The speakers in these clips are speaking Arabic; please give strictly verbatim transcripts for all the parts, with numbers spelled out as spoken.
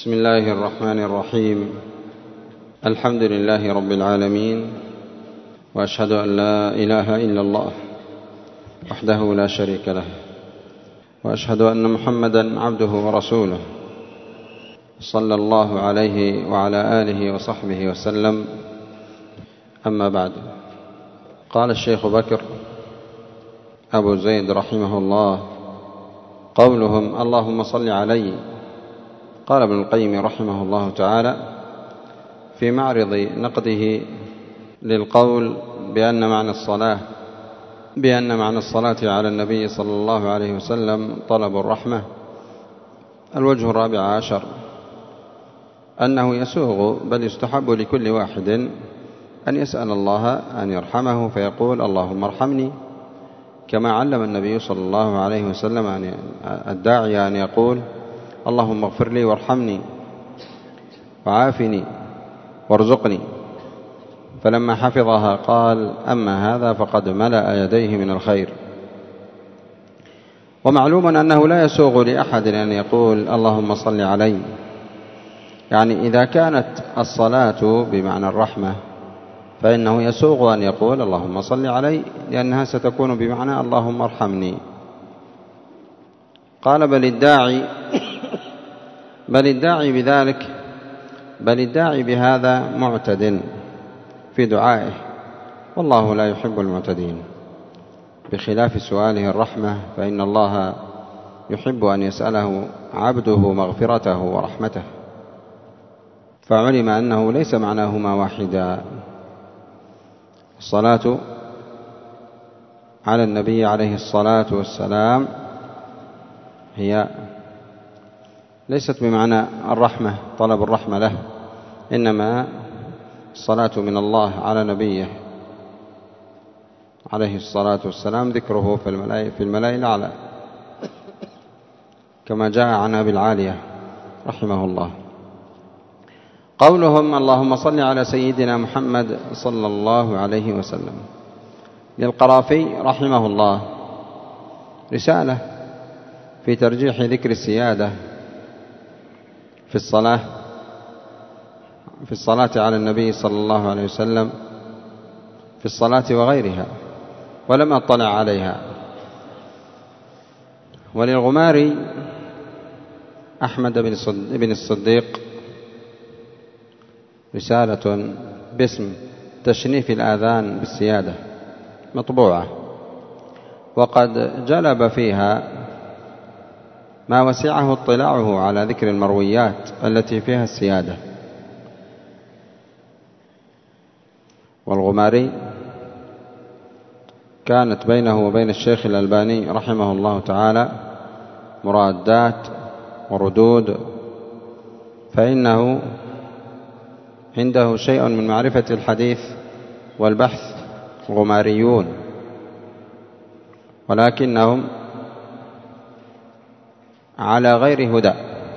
بسم الله الرحمن الرحيم. الحمد لله رب العالمين، وأشهد أن لا إله إلا الله وحده لا شريك له، وأشهد أن محمدا عبده ورسوله صلى الله عليه وعلى آله وصحبه وسلم. أما بعد، قال الشيخ بكر أبو زيد رحمه الله: قولهم اللهم صل علي. قال ابن القيم رحمه الله تعالى في معرض نقده للقول بأن معنى الصلاة بأن معنى الصلاة على النبي صلى الله عليه وسلم طلب الرحمة: الوجه الرابع عشر أنه يسوغ بل يستحب لكل واحد أن يسأل الله أن يرحمه فيقول اللهم ارحمني، كما علم النبي صلى الله عليه وسلم أن الداعي أن يقول اللهم اغفر لي وارحمني وعافني وارزقني، فلما حفظها قال أما هذا فقد ملأ يديه من الخير. ومعلوم أنه لا يسوغ لأحد أن يقول اللهم صل علي، يعني إذا كانت الصلاة بمعنى الرحمة فإنه يسوغ أن يقول اللهم صل علي، لأنها ستكون بمعنى اللهم ارحمني. قال بل الداعي بل الداعي بذلك بل الداعي بهذا معتد في دعائه، والله لا يحب المعتدين، بخلاف سؤاله الرحمة فإن الله يحب أن يسأله عبده مغفرته ورحمته. فعلم أنه ليس معناهما واحدا. الصلاة على النبي عليه الصلاة والسلام هي ليست بمعنى الرحمة طلب الرحمة له، إنما الصلاة من الله على نبيه عليه الصلاة والسلام ذكره في الملائكة في الملائكة الأعلى، كما جاء عن أبي العالية رحمه الله. قولهم اللهم صل على سيدنا محمد صلى الله عليه وسلم: للقرافي رحمه الله رسالة في ترجيح ذكر السيادة في الصلاة في الصلاة على النبي صلى الله عليه وسلم في الصلاة وغيرها، ولم أطلع عليها. وللغماري أحمد بن الصديق رسالة باسم تشنيف الآذان بالسيادة مطبوعة، وقد جلب فيها ما وسعه اطلاعه على ذكر المرويات التي فيها السيادة. والغماري كانت بينه وبين الشيخ الألباني رحمه الله تعالى مرادات وردود، فإنه عنده شيء من معرفة الحديث والبحث غماريون، ولكنهم على غير هدى،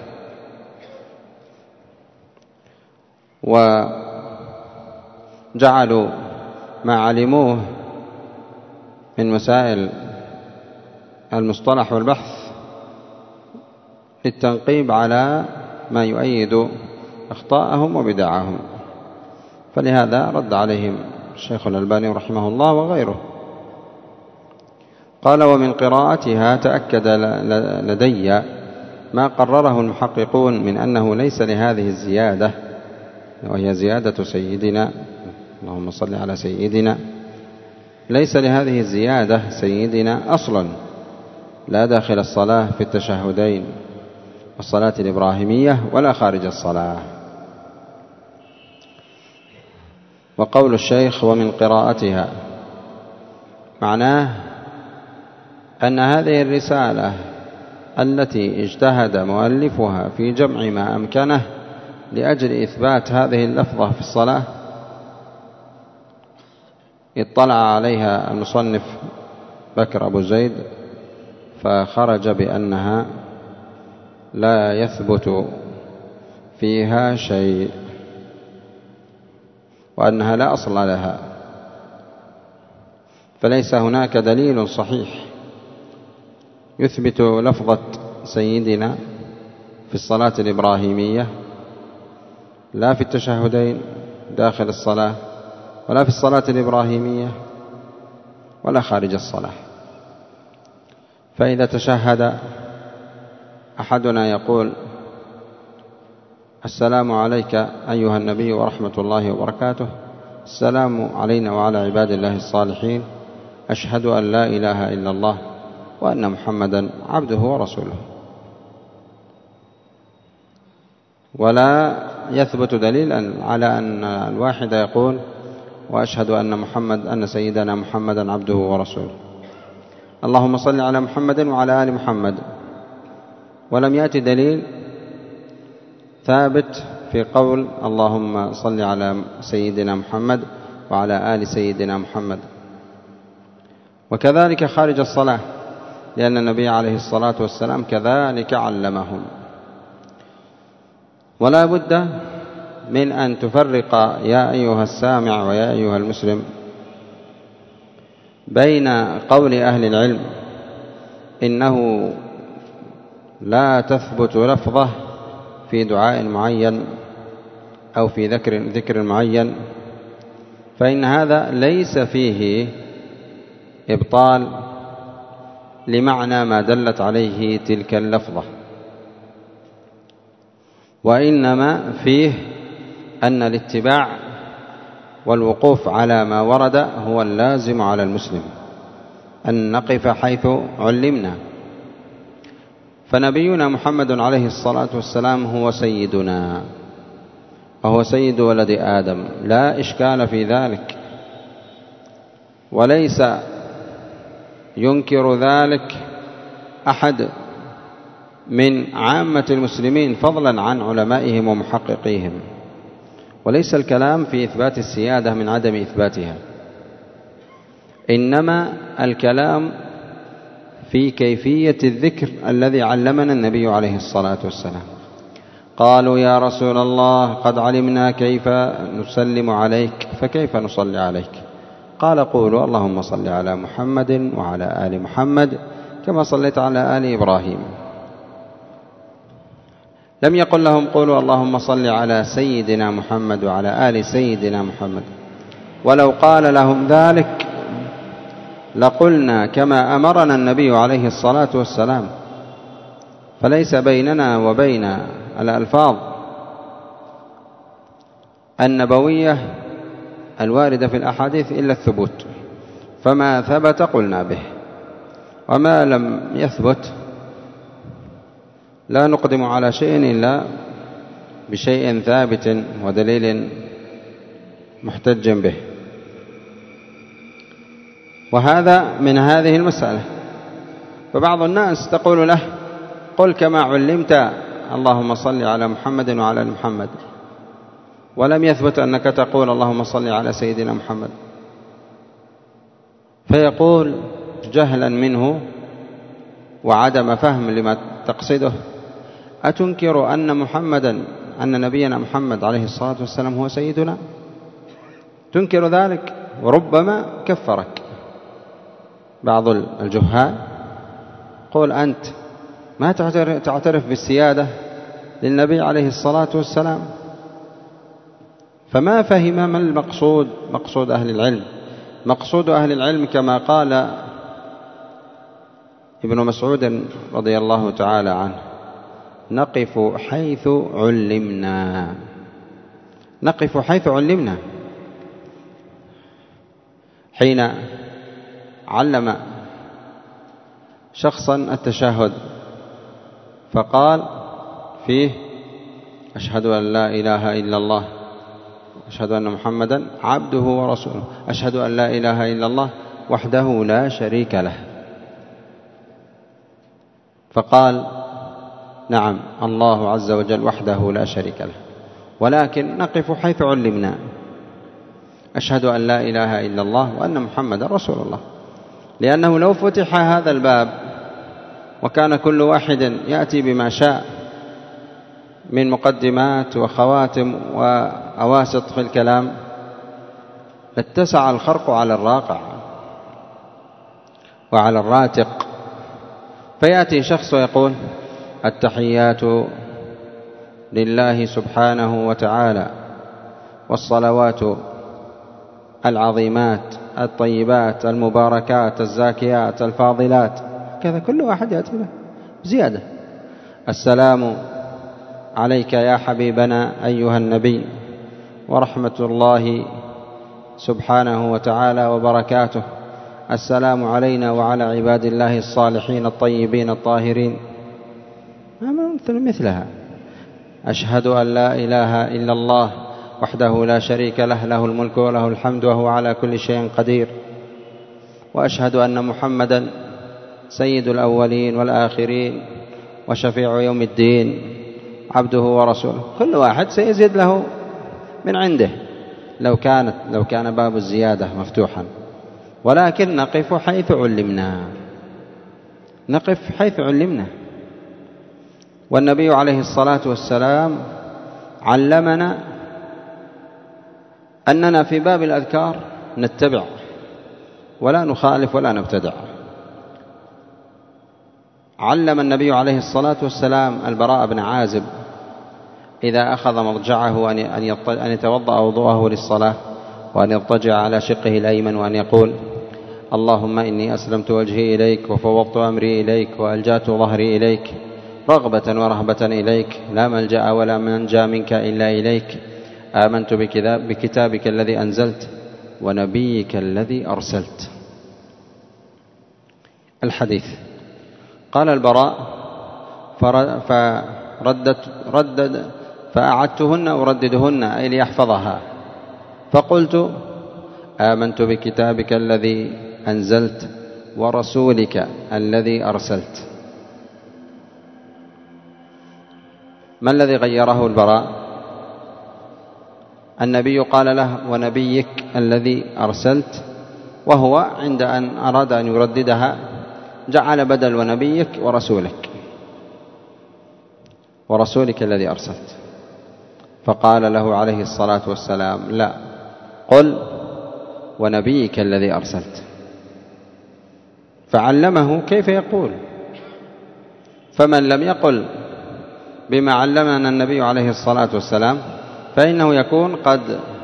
وجعلوا ما علموه من مسائل المصطلح والبحث للتنقيب على ما يؤيد أخطاءهم وبدعهم، فلهذا رد عليهم الشيخ الألباني رحمه الله وغيره. قال ومن قراءتها تأكد لدي ما قرره المحققون من أنه ليس لهذه الزيادة، وهي زيادة سيدنا اللهم صل على سيدنا، ليس لهذه الزيادة سيدنا أصلا، لا داخل الصلاة في التشهدين والصلاة الإبراهيمية ولا خارج الصلاة. وقول الشيخ ومن قراءتها معناه أن هذه الرسالة التي اجتهد مؤلفها في جمع ما أمكنه لأجل إثبات هذه اللفظة في الصلاة اطلع عليها المصنف بكر أبو زيد فخرج بأنها لا يثبت فيها شيء، وأنها لا أصل لها، فليس هناك دليل صحيح يثبت لفظة سيدنا في الصلاة الإبراهيمية، لا في التشهدين داخل الصلاة، ولا في الصلاة الإبراهيمية، ولا خارج الصلاة. فإذا تشهد أحدنا يقول: السلام عليك أيها النبي ورحمة الله وبركاته، السلام علينا وعلى عباد الله الصالحين، أشهد أن لا إله إلا الله وأن محمدا عبده ورسوله. ولا يثبت دليل على أن الواحد يقول: وأشهد أن محمد أن سيدنا محمدا عبده ورسوله، اللهم صل على محمد وعلى آل محمد. ولم يأتي دليل ثابت في قول اللهم صل على سيدنا محمد وعلى آل سيدنا محمد. وكذلك خارج الصلاة، لأن النبي عليه الصلاة والسلام كذلك علمهم. ولا بد من أن تفرق يا أيها السامع ويا أيها المسلم بين قول أهل العلم إنه لا تثبت لفظة في دعاء معين أو في ذكر ذكر معين، فإن هذا ليس فيه إبطال لمعنى ما دلت عليه تلك اللفظة، وإنما فيه أن الاتباع والوقوف على ما ورد هو اللازم على المسلم، أن نقف حيث علمنا. فنبينا محمد عليه الصلاة والسلام هو سيدنا، وهو سيد ولد آدم، لا إشكال في ذلك، وليس ينكر ذلك أحد من عامة المسلمين فضلا عن علمائهم ومحققيهم. وليس الكلام في إثبات السيادة من عدم إثباتها، إنما الكلام في كيفية الذكر الذي علمنا النبي عليه الصلاة والسلام. قالوا: يا رسول الله، قد علمنا كيف نسلم عليك، فكيف نصلي عليك؟ قال: قولوا اللهم صل على محمد وعلى آل محمد كما صليت على آل إبراهيم. لم يقل لهم قولوا اللهم صل على سيدنا محمد وعلى آل سيدنا محمد. ولو قال لهم ذلك لقلنا كما أمرنا النبي عليه الصلاة والسلام. فليس بيننا وبين الألفاظ النبوية الواردة في الأحاديث إلا الثبوت، فما ثبت قلنا به، وما لم يثبت لا نقدم على شيء إلا بشيء ثابت ودليل محتج به. وهذا من هذه المسألة. فبعض الناس تقول له: قل كما علمت اللهم صل على محمد وعلى آل محمد، ولم يثبت أنك تقول اللهم صل على سيدنا محمد. فيقول جهلا منه وعدم فهم لما تقصده: أتنكر أن محمدا أن نبينا محمد عليه الصلاة والسلام هو سيدنا؟ تنكر ذلك؟ وربما كفرك بعض الجهال. قول أنت ما تعترف بالسيادة للنبي عليه الصلاة والسلام. فما فهم ما المقصود، مقصود أهل العلم. مقصود أهل العلم كما قال ابن مسعود رضي الله تعالى عنه: نقف حيث علمنا. نقف حيث علمنا. حين علم شخصا التشهد فقال فيه: أشهد أن لا إله إلا الله، أشهد أن محمدا عبده ورسوله، أشهد أن لا إله إلا الله وحده لا شريك له. فقال: نعم، الله عز وجل وحده لا شريك له، ولكن نقف حيث علمنا. أشهد أن لا إله إلا الله وأن محمدا رسول الله. لأنه لو فتح هذا الباب وكان كل واحد يأتي بما شاء من مقدمات وخواتم وأواسط في الكلام لاتسع الخرق على الراقع وعلى الراتق. فيأتي شخص ويقول: التحيات لله سبحانه وتعالى، والصلوات العظيمات الطيبات المباركات الزاكيات الفاضلات، كذا كل واحد يأتي له زيادة. السلام عليك يا حبيبنا أيها النبي، ورحمة الله سبحانه وتعالى وبركاته. السلام علينا وعلى عباد الله الصالحين الطيبين الطاهرين، مثلها. أشهد أن لا إله إلا الله وحده لا شريك له، له الملك وله الحمد وهو على كل شيء قدير. وأشهد أن محمدا سيد الأولين والآخرين وشفيع يوم الدين، عبده ورسوله. كل واحد سيزيد له من عنده لو كانت لو كان باب الزيادة مفتوحا، ولكن نقف حيث علمنا، نقف حيث علمنا. والنبي عليه الصلاة والسلام علمنا أننا في باب الأذكار نتبع ولا نخالف ولا نبتدع. علم النبي عليه الصلاة والسلام البراء بن عازب إذا أخذ مضجعه أن يتوضأ وضوءه للصلاة، وأن يضطجع على شقه الأيمن، وأن يقول: اللهم إني أسلمت وجهي إليك وفوضت أمري إليك وألجأت ظهري إليك رغبة ورهبة إليك، لا ملجأ ولا منجا منك إلا إليك. آمنت بكتابك الذي أنزلت ونبيك الذي أرسلت. الحديث. قال البراء: فردت ردد فأعدتهن أرددهن أي ليحفظها، فقلت: آمنت بكتابك الذي أنزلت ورسولك الذي أرسلت. ما الذي غيره البراء؟ النبي قال له: ونبيك الذي أرسلت، وهو عند أن أراد أن يرددها جعل بدل ونبيك ورسولك، ورسولك الذي أرسلت. فقال له عليه الصلاة والسلام: لا، قل ونبيك الذي أرسلت. فعلمه كيف يقول. فمن لم يقل بما علمنا النبي عليه الصلاة والسلام فإنه يكون قد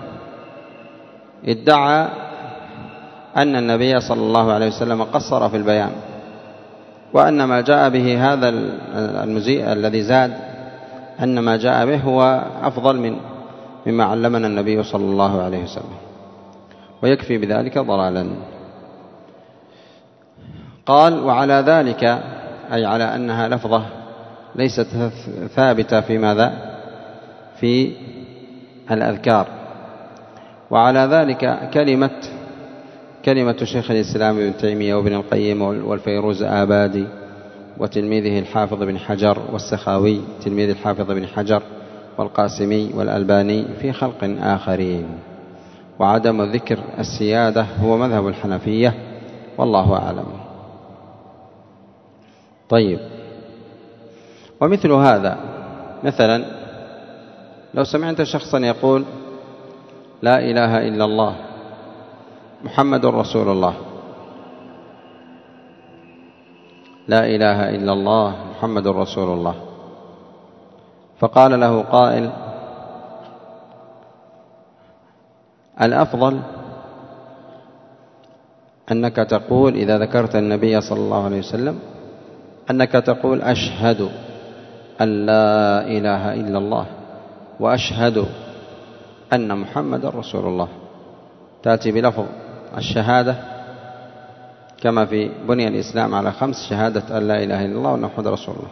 ادعى أن النبي صلى الله عليه وسلم قصر في البيان، وأن ما جاء به هذا المزيء الذي زاد أن ما جاء به هو أفضل من مما علمنا النبي صلى الله عليه وسلم، ويكفي بذلك ضلالا. قال: وعلى ذلك أي على أنها لفظة ليست ثابتة في ماذا؟ في الأذكار. وعلى ذلك كلمة كلمة شيخ الإسلام ابن تيمية وابن القيم والفيروز آبادي وتلميذه الحافظ بن حجر والسخاوي تلميذ الحافظ بن حجر والقاسمي والألباني في خلق آخرين. وعدم ذكر السيادة هو مذهب الحنفية والله أعلم. طيب، ومثل هذا مثلا لو سمعت شخصا يقول: لا إله إلا الله محمد رسول الله، لا إله إلا الله محمد رسول الله، فقال له قائل: الأفضل أنك تقول إذا ذكرت النبي صلى الله عليه وسلم أنك تقول: أشهد أن لا إله إلا الله وأشهد أن محمد رسول الله. تأتي بلفظ الشهادة كما في بني الإسلام على خمس: شهادة أن لا إله إلا الله وأن محمد رسول الله.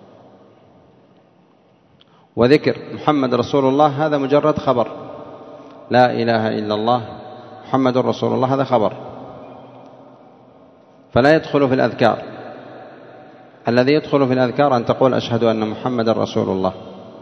وذكر محمد رسول الله هذا مجرد خبر، لا إله إلا الله محمد رسول الله هذا خبر، فلا يدخل في الأذكار. الذي يدخل في الأذكار أن تقول: أشهد أن محمد رسول الله.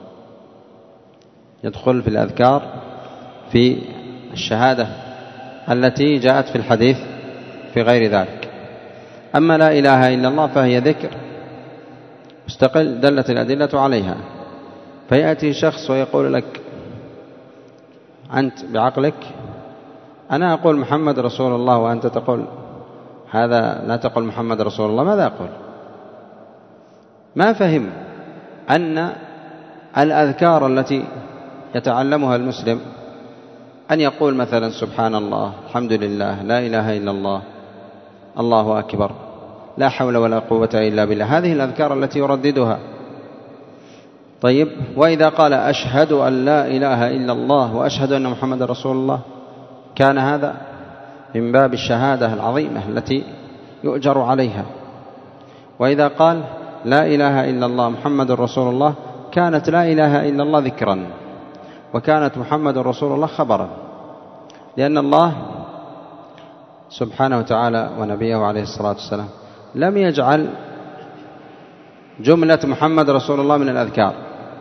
يدخل في الأذكار في الشهادة التي جاءت في الحديث في غير ذلك. أما لا إله إلا الله فهي ذكر مستقل دلت الأدلة عليها. فيأتي شخص ويقول لك أنت بعقلك: أنا أقول محمد رسول الله وأنت تقول هذا لا تقول محمد رسول الله، ماذا أقول؟ ما فهم أن الأذكار التي يتعلمها المسلم أن يقول مثلا سبحان الله، الحمد لله، لا إله إلا الله، الله أكبر، لا حول ولا قوة إلا بالله. هذه الأذكار التي يرددها. طيب، وإذا قال أشهد أن لا إله إلا الله وأشهد أن محمد رسول الله، كان هذا من باب الشهادة العظيمة التي يؤجر عليها. وإذا قال لا إله إلا الله محمد رسول الله، كانت لا إله إلا الله ذكرا، وكانت محمد رسول الله خبرا، لأن الله سبحانه وتعالى ونبيه عليه الصلاة والسلام لم يجعل جملة محمد رسول الله من الأذكار،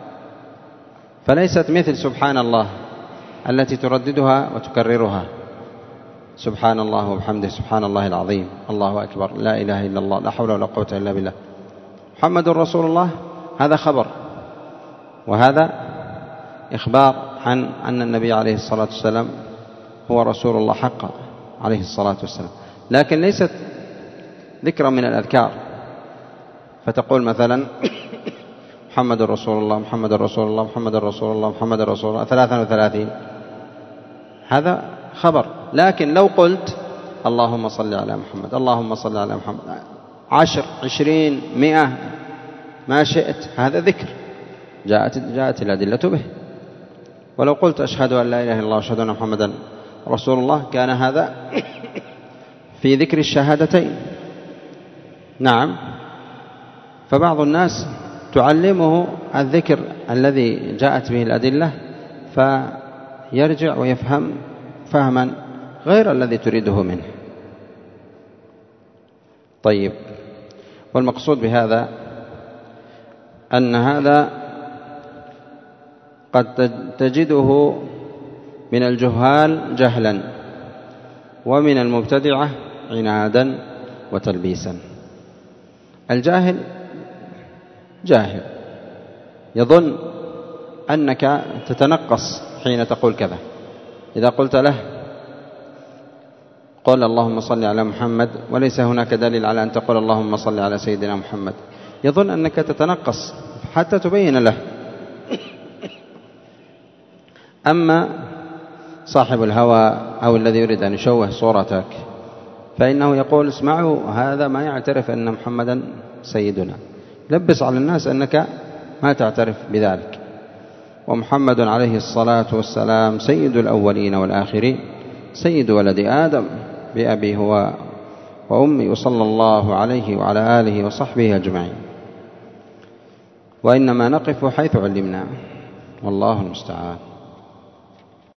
فليست مثل سبحان الله التي ترددها وتكررها، سبحان الله وبحمده، سبحان الله العظيم، الله أكبر، لا إله إلا الله، لا حول ولا قوة إلا بالله. محمد رسول الله هذا خبر، وهذا إخبار عن أن النبي عليه الصلاة والسلام هو رسول الله حقا عليه الصلاة والسلام، لكن ليست ذكرا من الأذكار. فتقول مثلا محمد رسول الله، محمد رسول الله، محمد رسول الله، محمد رسول الله ثلاثا وثلاثين، هذا خبر. لكن لو قلت اللهم صل على محمد، اللهم صل على محمد، عشر، عشرين، مئة، ما شئت، هذا ذكر جاءت, جاءت الأدلة به. ولو قلت أشهد أن لا إله إلا الله وأشهد أن محمدا رسول الله، كان هذا في ذكر الشهادتين. نعم. فبعض الناس تعلمه الذكر الذي جاءت به الأدلة، فيرجع ويفهم فهما غير الذي تريده منه. طيب، والمقصود بهذا أن هذا قد تجده من الجهال جهلا، ومن المبتدعة عنادا وتلبيسا. الجاهل جاهل يظن أنك تتنقص حين تقول كذا. إذا قلت له قل اللهم صل على محمد، وليس هناك دليل على أن تقول اللهم صل على سيدنا محمد، يظن أنك تتنقص حتى تبين له. أما صاحب الهوى أو الذي يريد أن يشوه صورتك، فإنه يقول اسمعوا، هذا ما يعترف أن محمدا سيدنا، لبس على الناس أنك ما تعترف بذلك. ومحمد عليه الصلاة والسلام سيد الأولين والآخرين، سيد ولد آدم بأبي هو وأمي، وصلى الله عليه وعلى آله وصحبه أجمعين. وإنما نقف حيث علمنا، والله المستعان.